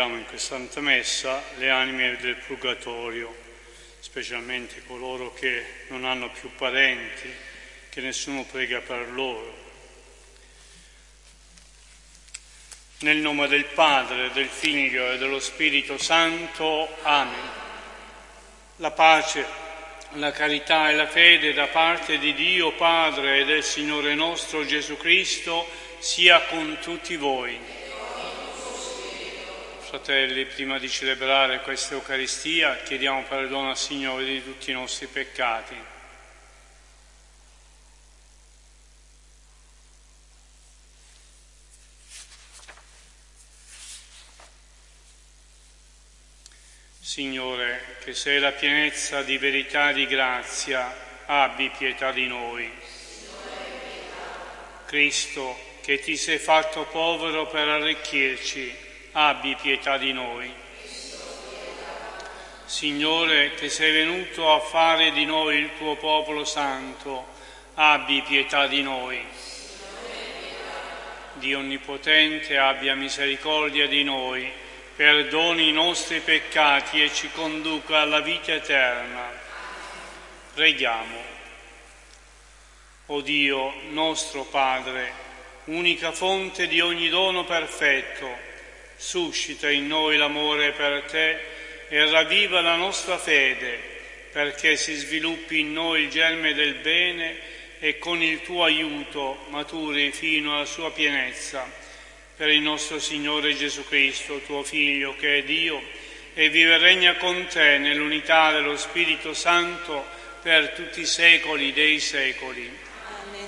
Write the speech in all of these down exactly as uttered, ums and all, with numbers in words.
preghiamo in questa Santa Messa le anime del Purgatorio, specialmente coloro che non hanno più parenti, che nessuno prega per loro. Nel nome del Padre, del Figlio e dello Spirito Santo. Amen. La pace, la carità e la fede da parte di Dio Padre e del Signore nostro Gesù Cristo sia con tutti voi. Fratelli, prima di celebrare questa Eucaristia, chiediamo perdono al Signore di tutti i nostri peccati. Signore, che sei la pienezza di verità e di grazia, abbi pietà di noi. Cristo, che ti sei fatto povero per arricchirci, abbi pietà di noi. Signore, che sei venuto a fare di noi il tuo popolo santo, abbi pietà di noi. Dio Onnipotente, abbia misericordia di noi, perdoni i nostri peccati e ci conduca alla vita eterna. Preghiamo. O Dio, nostro Padre, unica fonte di ogni dono perfetto, suscita in noi l'amore per te e ravviva la nostra fede, perché si sviluppi in noi il germe del bene e con il tuo aiuto maturi fino alla sua pienezza. Per il nostro Signore Gesù Cristo, tuo Figlio, che è Dio, e vive e regna con te nell'unità dello Spirito Santo per tutti i secoli dei secoli. Amen.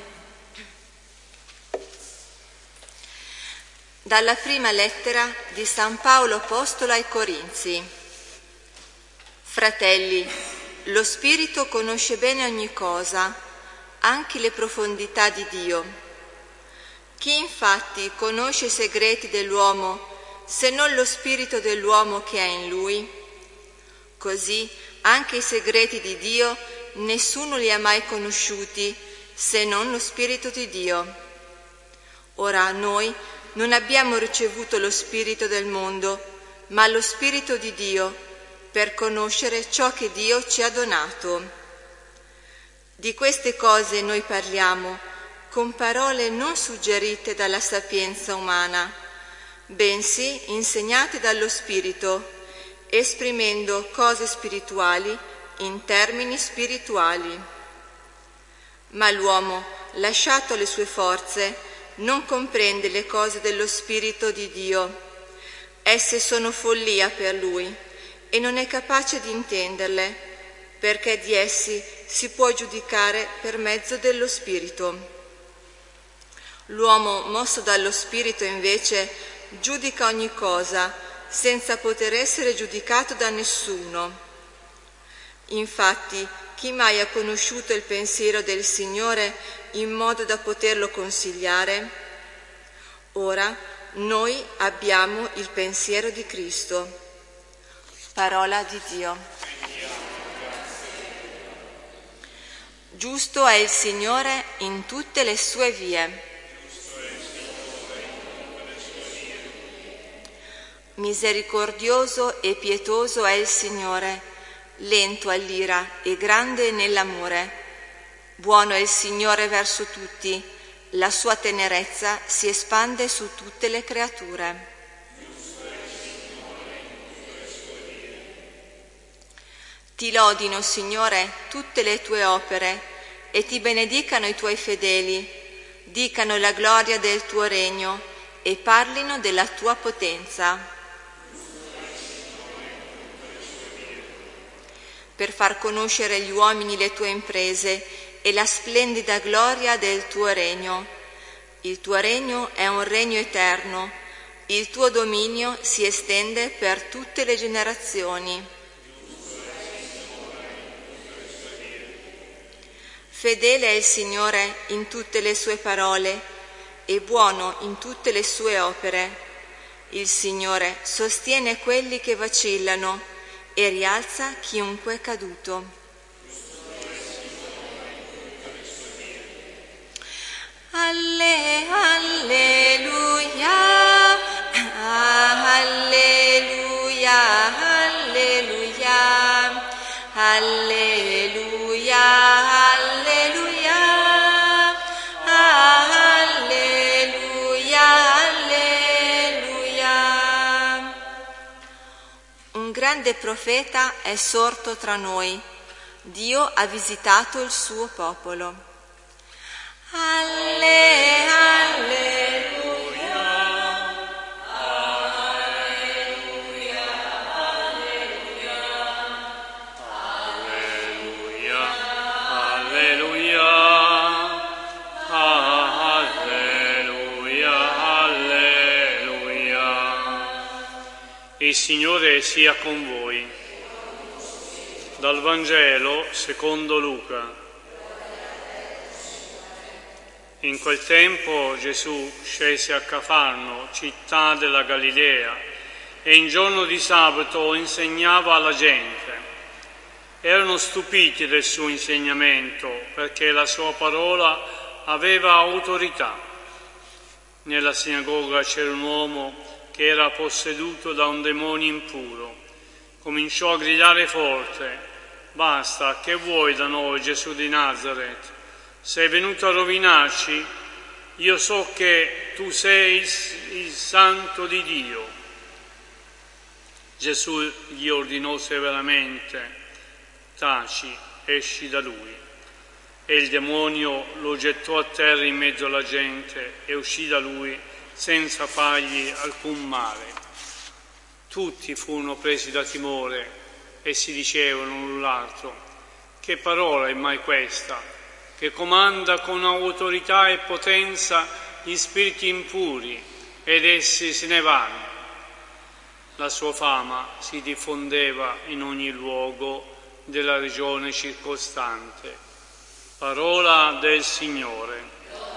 Dalla prima lettera di San Paolo Apostolo ai Corinzi. Fratelli, lo Spirito conosce bene ogni cosa, anche le profondità di Dio. Chi infatti conosce i segreti dell'uomo, se non lo spirito dell'uomo che è in lui? Così anche i segreti di Dio nessuno li ha mai conosciuti, se non lo Spirito di Dio. Ora noi non abbiamo ricevuto lo spirito del mondo, ma lo Spirito di Dio, per conoscere ciò che Dio ci ha donato. Di queste cose noi parliamo, con parole non suggerite dalla sapienza umana, bensì insegnate dallo Spirito, esprimendo cose spirituali in termini spirituali. Ma l'uomo, lasciato alle sue forze, non comprende le cose dello Spirito di Dio. Esse sono follia per lui e non è capace di intenderle, perché di essi si può giudicare per mezzo dello Spirito. L'uomo mosso dallo Spirito invece giudica ogni cosa senza poter essere giudicato da nessuno. Infatti, chi mai ha conosciuto il pensiero del Signore in modo da poterlo consigliare? Ora noi abbiamo il pensiero di Cristo. Parola di Dio. Giusto è il Signore in tutte le sue vie. Misericordioso e pietoso è il Signore, lento all'ira e grande nell'amore. Buono è il Signore verso tutti, la sua tenerezza si espande su tutte le creature. Ti lodino, Signore, tutte le tue opere e ti benedicano i tuoi fedeli, dicano la gloria del tuo regno e parlino della tua potenza. Per far conoscere agli uomini le tue imprese e la splendida gloria del tuo regno. Il tuo regno è un regno eterno, il tuo dominio si estende per tutte le generazioni. Fedele è il Signore in tutte le sue parole e buono in tutte le sue opere. Il Signore sostiene quelli che vacillano e rialza chiunque è caduto. Alle, alleluia, alleluia. Alleluia, alleluia, alleluia, alleluia. Un grande profeta è sorto tra noi. Dio ha visitato il suo popolo. Alle, alleluia, alleluia, alleluia, Alleluia, alleluia, alleluia, alleluia. Il Signore sia con voi. Dal Vangelo secondo Luca. In quel tempo Gesù scese a Cafarno, città della Galilea, e in giorno di sabato insegnava alla gente. Erano stupiti del suo insegnamento, perché la sua parola aveva autorità. Nella sinagoga c'era un uomo che era posseduto da un demonio impuro. Cominciò a gridare forte: «Basta, che vuoi da noi, Gesù di Nazaret? Sei venuto a rovinarci? Io so che tu sei il Santo di Dio». Gesù gli ordinò severamente: «Taci, esci da lui». E il demonio lo gettò a terra in mezzo alla gente e uscì da lui senza fargli alcun male. Tutti furono presi da timore e si dicevano l'un l'altro: «Che parola è mai questa, che comanda con autorità e potenza gli spiriti impuri ed essi se ne vanno?» La sua fama si diffondeva in ogni luogo della regione circostante. Parola del Signore.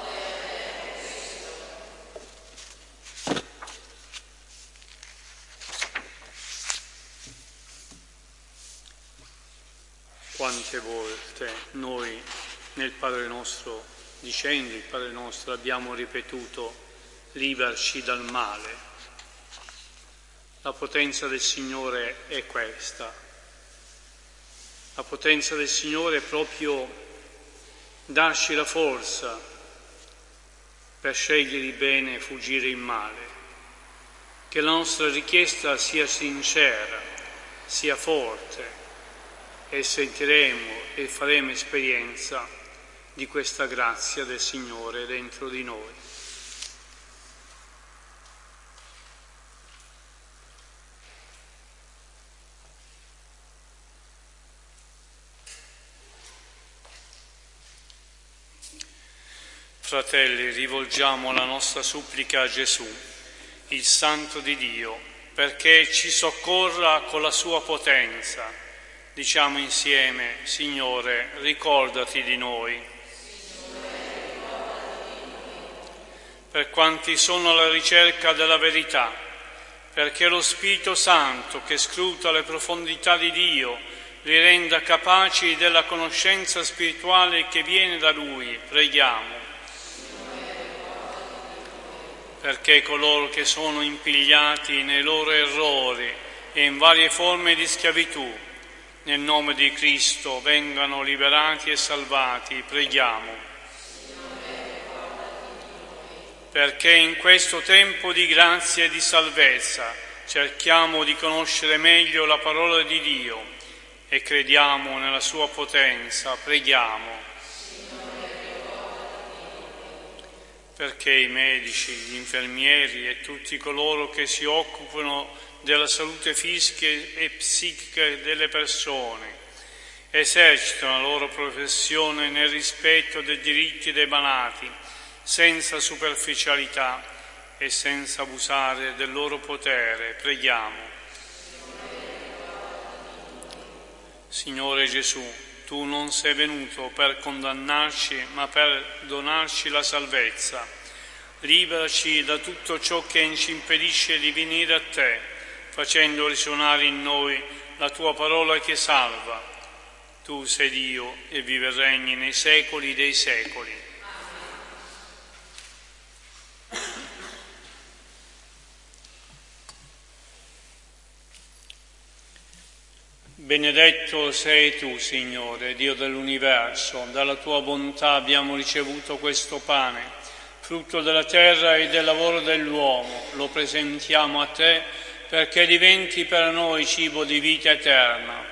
Quante volte noi nel Padre nostro, dicendo il Padre nostro, abbiamo ripetuto: liberaci dal male. La potenza del Signore è questa. La potenza del Signore è proprio darci la forza per scegliere il bene e fuggire il male. Che la nostra richiesta sia sincera, sia forte, e sentiremo e faremo esperienza di questa grazia del Signore dentro di noi. Fratelli, rivolgiamo la nostra supplica a Gesù, il Santo di Dio, perché ci soccorra con la sua potenza. Diciamo insieme: Signore, ricordati di noi. Per quanti sono alla ricerca della verità, perché lo Spirito Santo che scruta le profondità di Dio li renda capaci della conoscenza spirituale che viene da Lui, preghiamo. Perché coloro che sono impigliati nei loro errori e in varie forme di schiavitù, nel nome di Cristo, vengano liberati e salvati, preghiamo. Perché in questo tempo di grazia e di salvezza cerchiamo di conoscere meglio la parola di Dio e crediamo nella sua potenza, preghiamo. Perché i medici, gli infermieri e tutti coloro che si occupano della salute fisica e psichica delle persone esercitano la loro professione nel rispetto dei diritti dei malati, senza superficialità e senza abusare del loro potere, preghiamo. Signore Gesù, tu non sei venuto per condannarci, ma per donarci la salvezza. Liberaci da tutto ciò che ci impedisce di venire a te, facendo risuonare in noi la tua parola che salva. Tu sei Dio e vivi e regni nei secoli dei secoli. Benedetto sei tu, Signore, Dio dell'universo, dalla tua bontà abbiamo ricevuto questo pane, frutto della terra e del lavoro dell'uomo. Lo presentiamo a te perché diventi per noi cibo di vita eterna.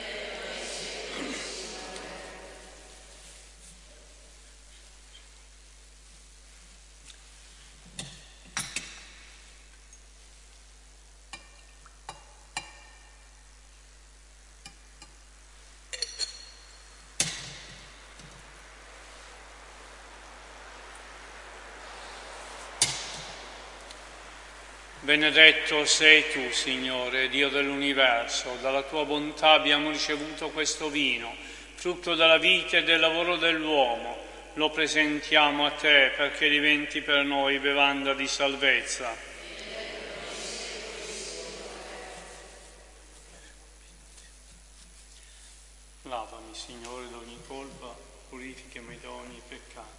Benedetto sei tu, Signore, Dio dell'universo, dalla tua bontà abbiamo ricevuto questo vino, frutto della vita e del lavoro dell'uomo. Lo presentiamo a te perché diventi per noi bevanda di salvezza. Lavami, Signore, da ogni colpa, purificami da ogni peccato.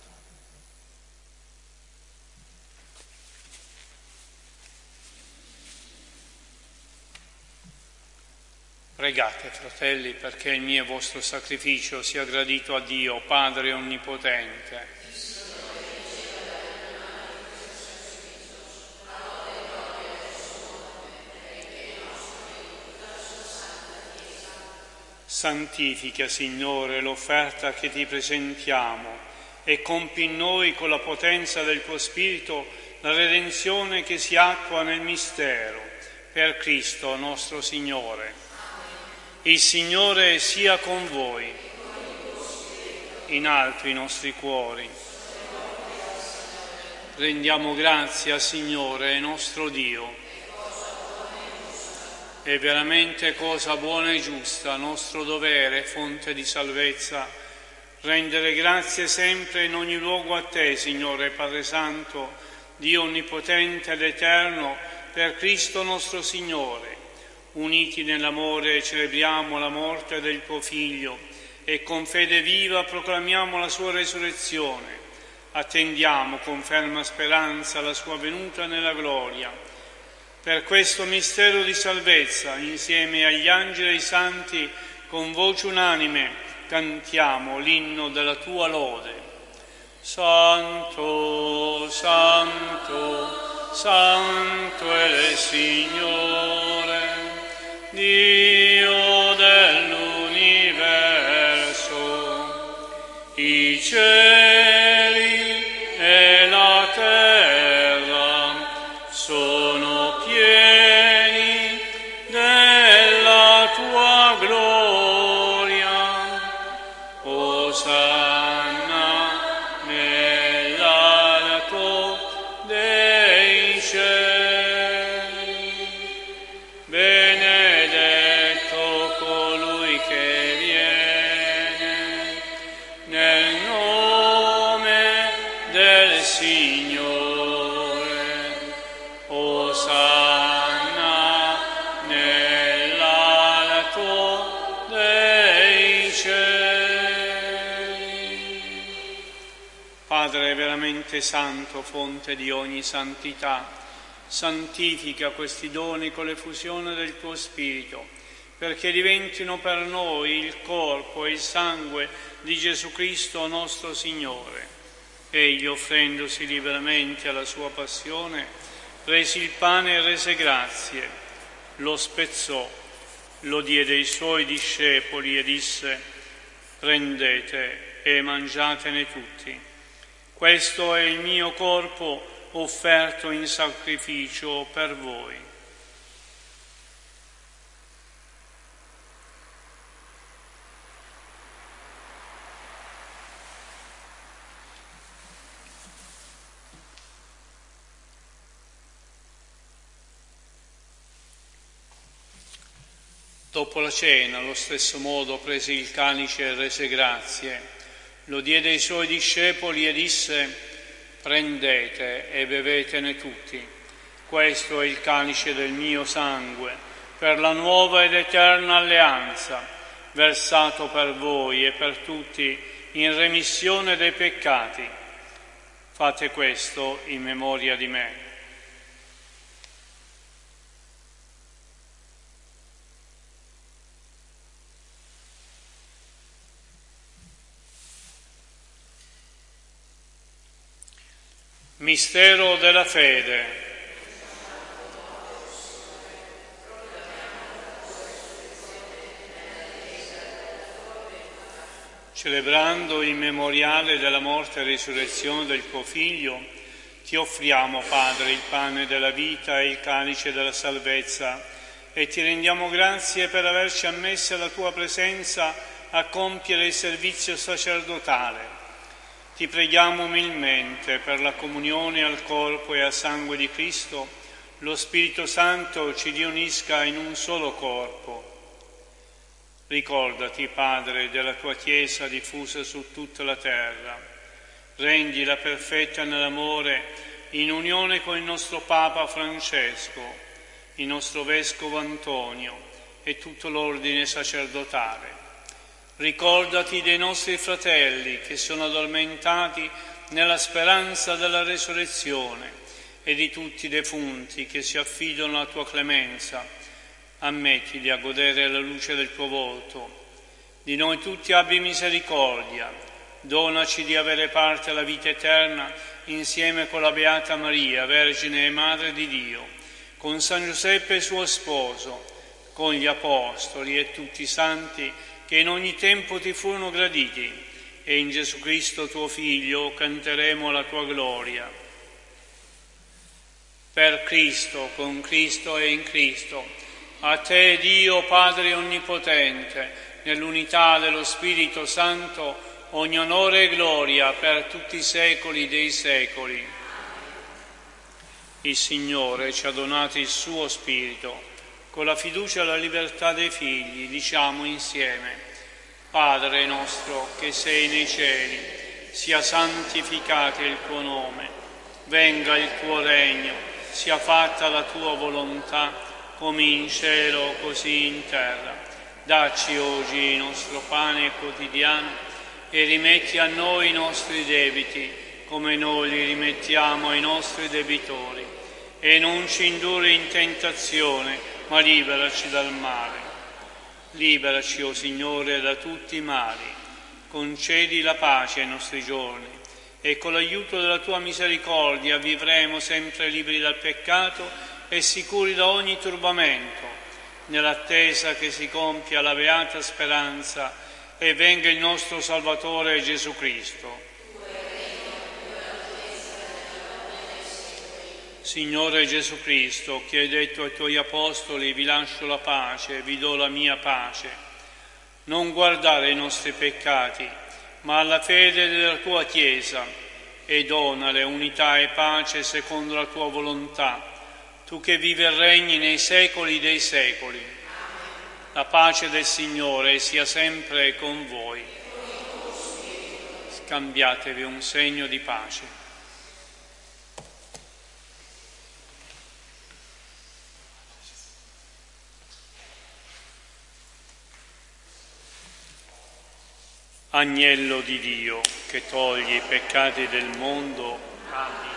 Pregate, fratelli, perché il mio e vostro sacrificio sia gradito a Dio, Padre Onnipotente. Santifica, Signore, l'offerta che ti presentiamo e compi in noi con la potenza del tuo Spirito la redenzione che si attua nel mistero, per Cristo nostro Signore. Il Signore sia con voi, in alto i nostri cuori. Rendiamo grazie al Signore, nostro Dio. È veramente cosa buona e giusta, nostro dovere, fonte di salvezza, rendere grazie sempre in ogni luogo a te, Signore Padre Santo, Dio onnipotente ed eterno, per Cristo nostro Signore. Uniti nell'amore celebriamo la morte del tuo Figlio e con fede viva proclamiamo la sua resurrezione. Attendiamo con ferma speranza la sua venuta nella gloria. Per questo mistero di salvezza, insieme agli angeli e ai santi, con voce unanime cantiamo l'inno della tua lode. Santo, Santo, Santo è il Signore, Dio dell'universo, i cieli e la terra sono pieni della tua gloria. Osanna nell'alto dei cieli. Padre veramente santo, fonte di ogni santità, santifica questi doni con l'effusione del tuo Spirito, perché diventino per noi il corpo e il sangue di Gesù Cristo nostro Signore. Egli, offrendosi liberamente alla sua passione, prese il pane e rese grazie, lo spezzò, lo diede ai suoi discepoli e disse: prendete e mangiatene tutti. Questo è il mio corpo offerto in sacrificio per voi. Dopo la cena, allo stesso modo, prese il calice e rese grazie. Lo diede ai suoi discepoli e disse: prendete e bevetene tutti. Questo è il calice del mio sangue, per la nuova ed eterna alleanza, versato per voi e per tutti in remissione dei peccati. Fate questo in memoria di me. Mistero della fede. Celebrando il memoriale della morte e risurrezione del tuo Figlio, ti offriamo, Padre, il pane della vita e il calice della salvezza e ti rendiamo grazie per averci ammessi alla tua presenza a compiere il servizio sacerdotale. Ti preghiamo umilmente per la comunione al corpo e al sangue di Cristo, lo Spirito Santo ci riunisca in un solo corpo. Ricordati, Padre, della tua Chiesa diffusa su tutta la terra. Rendila perfetta nell'amore, in unione con il nostro Papa Francesco, il nostro Vescovo Antonio e tutto l'ordine sacerdotale. Ricordati dei nostri fratelli che sono addormentati nella speranza della resurrezione e di tutti i defunti che si affidano alla tua clemenza. Ammettili a godere la luce del tuo volto. Di noi tutti abbi misericordia. Donaci di avere parte alla vita eterna insieme con la Beata Maria, Vergine e Madre di Dio, con San Giuseppe suo sposo, con gli Apostoli e tutti i santi che in ogni tempo ti furono graditi, e in Gesù Cristo tuo Figlio canteremo la tua gloria. Per Cristo, con Cristo e in Cristo, a te, Dio Padre Onnipotente, nell'unità dello Spirito Santo, ogni onore e gloria per tutti i secoli dei secoli. Il Signore ci ha donato il suo Spirito. Con la fiducia e la libertà dei figli diciamo insieme: Padre nostro che sei nei cieli, sia santificato il tuo nome, venga il tuo regno, sia fatta la tua volontà, come in cielo così in terra. Dacci oggi il nostro pane quotidiano e rimetti a noi i nostri debiti, come noi li rimettiamo ai nostri debitori. E non ci indurre in tentazione, ma liberaci dal male. Liberaci, o Signore, da tutti i mali. Concedi la pace ai nostri giorni e con l'aiuto della tua misericordia vivremo sempre liberi dal peccato e sicuri da ogni turbamento, nell'attesa che si compia la beata speranza e venga il nostro Salvatore Gesù Cristo. Signore Gesù Cristo, che hai detto ai tuoi apostoli: vi lascio la pace, vi do la mia pace, non guardare i nostri peccati, ma alla fede della tua Chiesa, e donale unità e pace secondo la tua volontà, tu che vivi e regni nei secoli dei secoli. La pace del Signore sia sempre con voi. Scambiatevi un segno di pace. Agnello di Dio, che toglie i peccati del mondo, abbi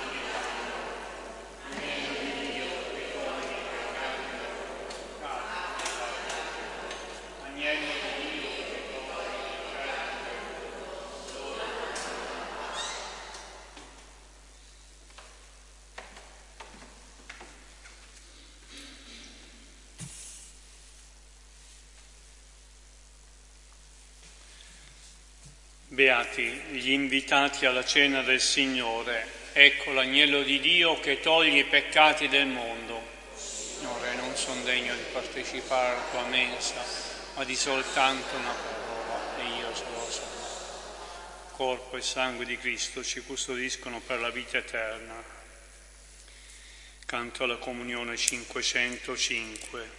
Beati gli invitati alla cena del Signore. Ecco l'agnello di Dio che toglie i peccati del mondo. Signore, non sono degno di partecipare alla tua mensa, ma di soltanto una parola e io sarò salvato. Corpo e sangue di Cristo ci custodiscono per la vita eterna. Canto alla comunione cinquecentocinque.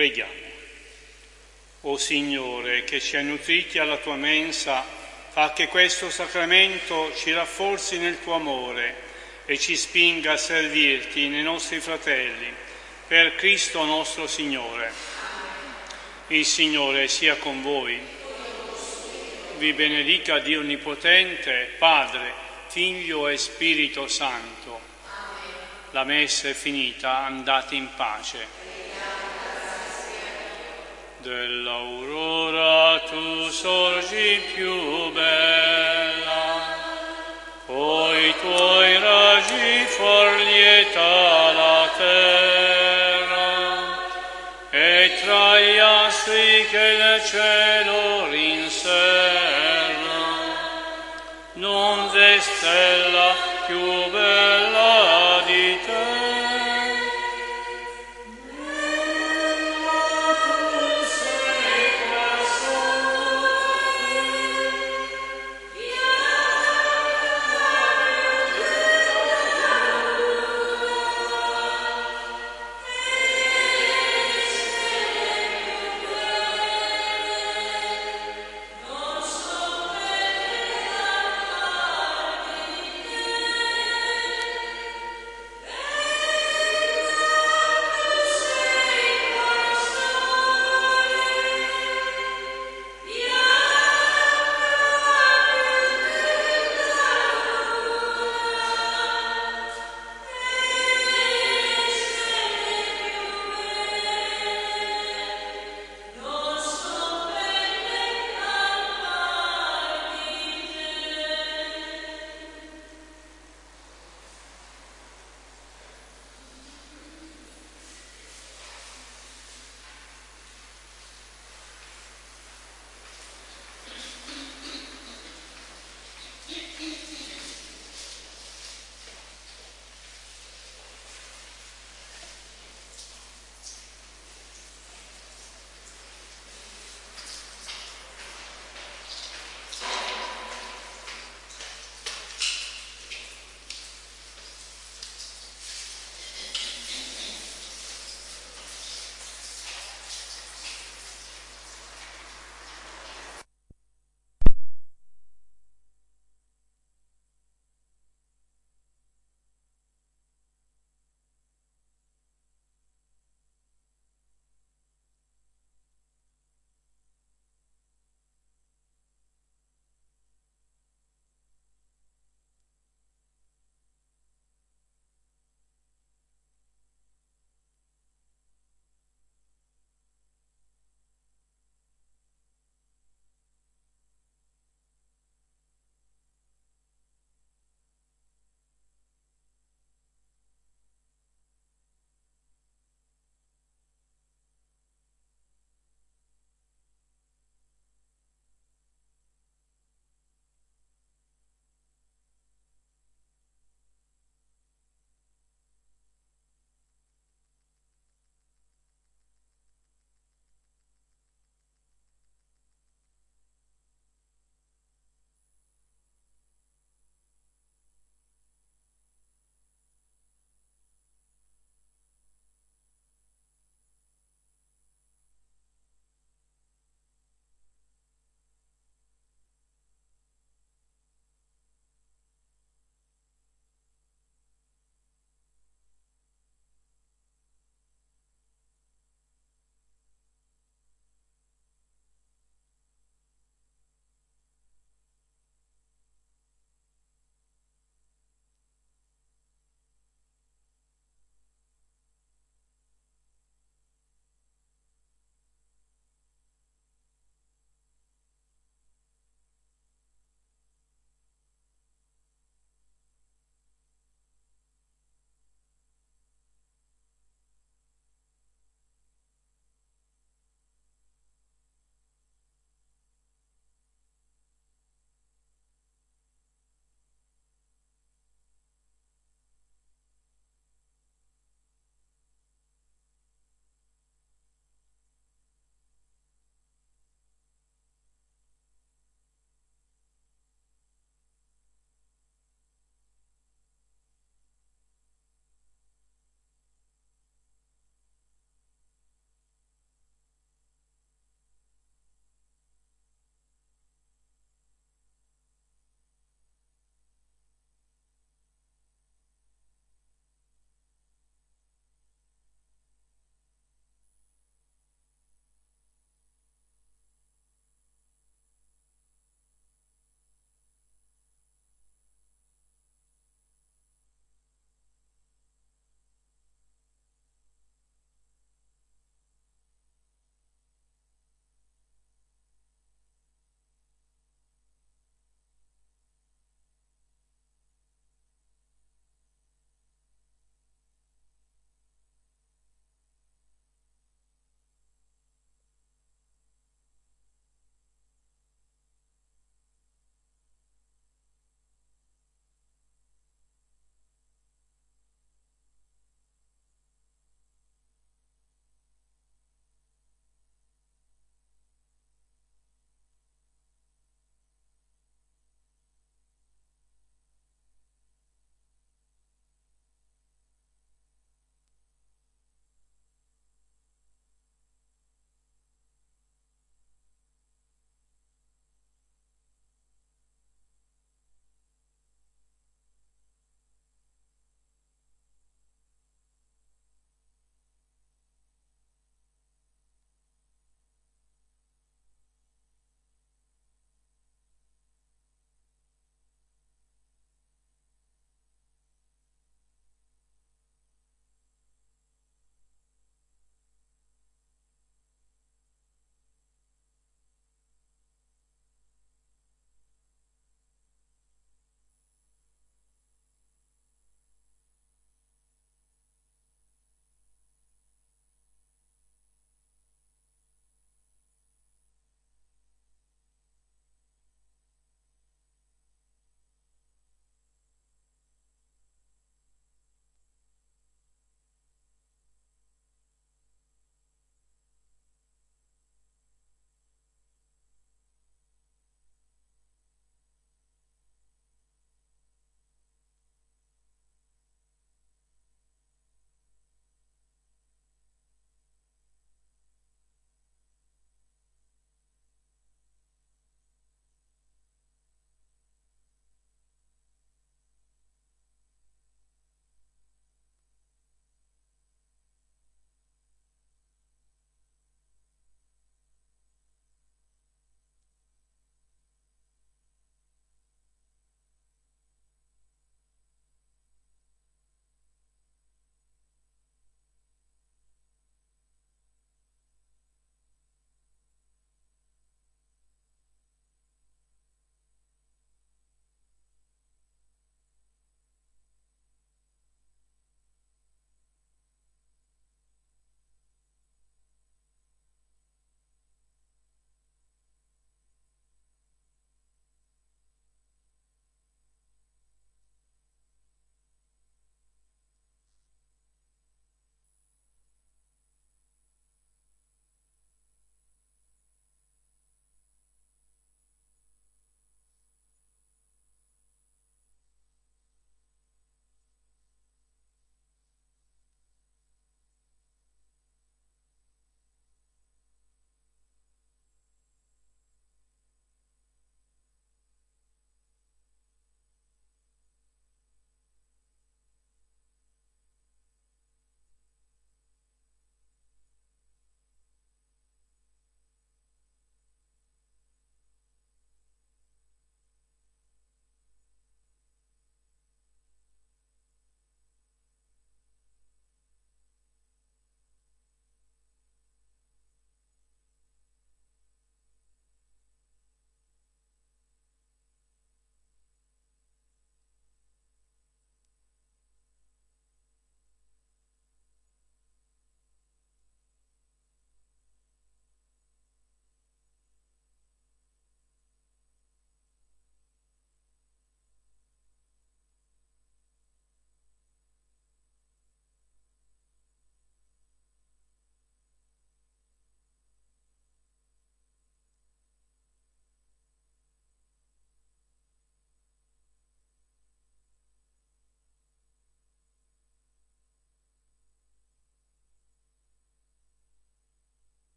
Preghiamo. O Signore, che ci hai nutriti alla tua mensa, fa che questo sacramento ci rafforzi nel tuo amore e ci spinga a servirti nei nostri fratelli, per Cristo nostro Signore. Il Signore sia con voi. Vi benedica Dio Onnipotente, Padre, Figlio e Spirito Santo. La messa è finita, andate in pace. Dell'aurora tu sorgi più bella, poi i tuoi raggi for lieta la terra, e tra gli astri che il cielo rinserra non v'è stella più